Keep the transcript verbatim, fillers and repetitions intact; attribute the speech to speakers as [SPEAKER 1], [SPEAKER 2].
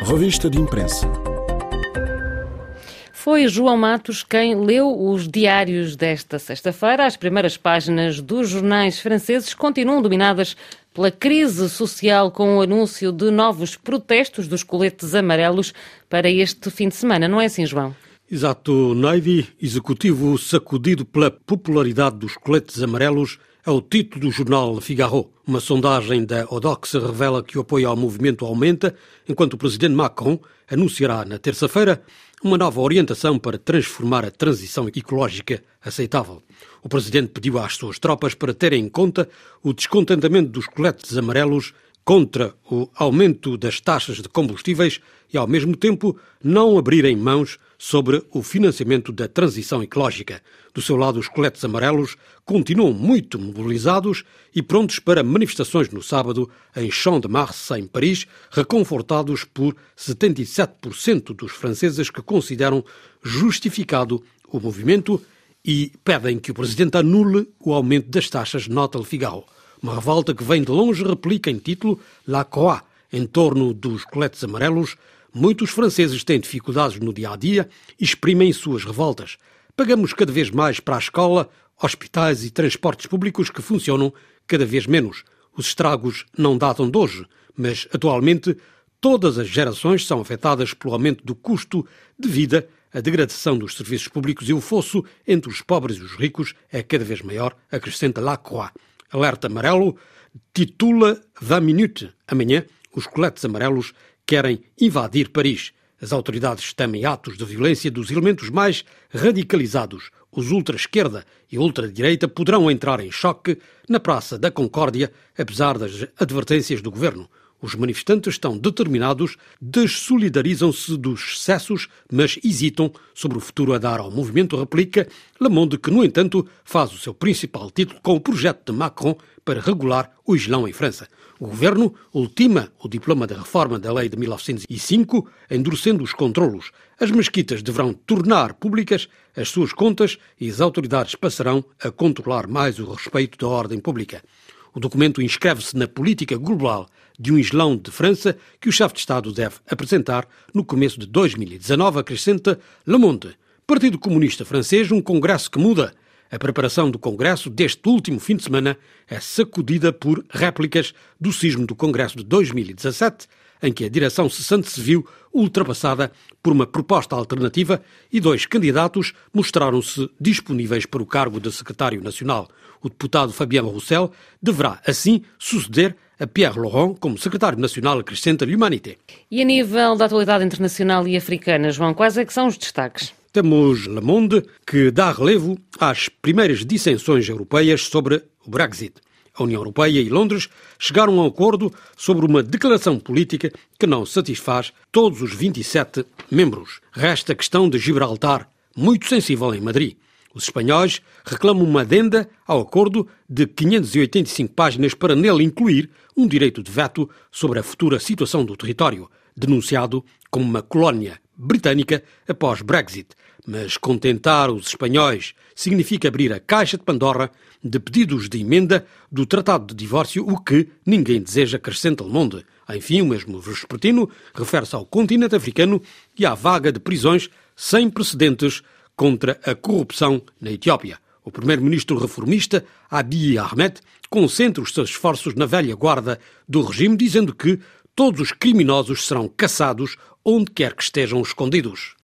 [SPEAKER 1] Revista de Imprensa.
[SPEAKER 2] Foi João Matos quem leu os diários desta sexta-feira. As primeiras páginas dos jornais franceses continuam dominadas pela crise social, com o anúncio de novos protestos dos coletes amarelos para este fim de semana. Não é assim, João?
[SPEAKER 3] Exato, Neidy. Executivo sacudido pela popularidade dos coletes amarelos é o título do jornal Le Figaro. Uma sondagem da Odox revela que o apoio ao movimento aumenta, enquanto o presidente Macron anunciará na terça-feira uma nova orientação para transformar a transição ecológica aceitável. O presidente pediu às suas tropas para terem em conta o descontentamento dos coletes amarelos contra o aumento das taxas de combustíveis e, ao mesmo tempo, não abrirem mãos sobre o financiamento da transição ecológica. Do seu lado, os coletes amarelos continuam muito mobilizados e prontos para manifestações no sábado em Champ de Mars, em Paris, reconfortados por setenta e sete por cento dos franceses que consideram justificado o movimento e pedem que o presidente anule o aumento das taxas, nota Le Figaro. Uma revolta que vem de longe replica em título La Croix. Em torno dos coletes amarelos, muitos franceses têm dificuldades no dia-a-dia e exprimem suas revoltas. Pagamos cada vez mais para a escola, hospitais e transportes públicos que funcionam cada vez menos. Os estragos não datam de hoje, mas atualmente todas as gerações são afetadas pelo aumento do custo de vida, a degradação dos serviços públicos e o fosso entre os pobres e os ricos é cada vez maior, acrescenta La Croix. Alerta amarelo titula vinte minutes. Amanhã, os coletes amarelos querem invadir Paris. As autoridades temem atos de violência dos elementos mais radicalizados. Os ultra-esquerda e ultra-direita poderão entrar em choque na Praça da Concórdia, apesar das advertências do governo. Os manifestantes estão determinados, dessolidarizam-se dos excessos, mas hesitam sobre o futuro a dar ao movimento, replica Le Monde, que, no entanto, faz o seu principal título com o projeto de Macron para regular o Islão em França. O governo ultima o diploma da reforma da lei de mil novecentos e cinco, endurecendo os controlos. As mesquitas deverão tornar públicas as suas contas e as autoridades passarão a controlar mais o respeito da ordem pública. O documento inscreve-se na política global de um Islão de França que o chefe de Estado deve apresentar no começo de dois mil e dezanove, acrescenta Le Monde. Partido Comunista Francês, um congresso que muda. A preparação do congresso deste último fim de semana é sacudida por réplicas do sismo do congresso de dois mil e dezassete, em que a direção cessante se viu ultrapassada por uma proposta alternativa e dois candidatos mostraram-se disponíveis para o cargo de secretário nacional. O deputado Fabien Roussel deverá, assim, suceder a Pierre Laurent como secretário nacional, acrescenta l'Humanité.
[SPEAKER 2] E a nível da atualidade internacional e africana, João, quais é que são os destaques?
[SPEAKER 3] Temos Le Monde, que dá relevo às primeiras dissensões europeias sobre o Brexit. A União Europeia e Londres chegaram a um acordo sobre uma declaração política que não satisfaz todos os vinte e sete membros. Resta a questão de Gibraltar, muito sensível em Madrid. Os espanhóis reclamam uma adenda ao acordo de quinhentas e oitenta e cinco páginas para nele incluir um direito de veto sobre a futura situação do território, denunciado como uma colónia britânica após Brexit. Mas contentar os espanhóis significa abrir a caixa de Pandora de pedidos de emenda do Tratado de Divórcio, o que ninguém deseja, acrescenta Le Monde. Enfim, o mesmo vespertino refere-se ao continente africano e à vaga de prisões sem precedentes contra a corrupção na Etiópia. O primeiro-ministro reformista, Abiy Ahmed, concentra os seus esforços na velha guarda do regime, dizendo que todos os criminosos serão caçados onde quer que estejam escondidos.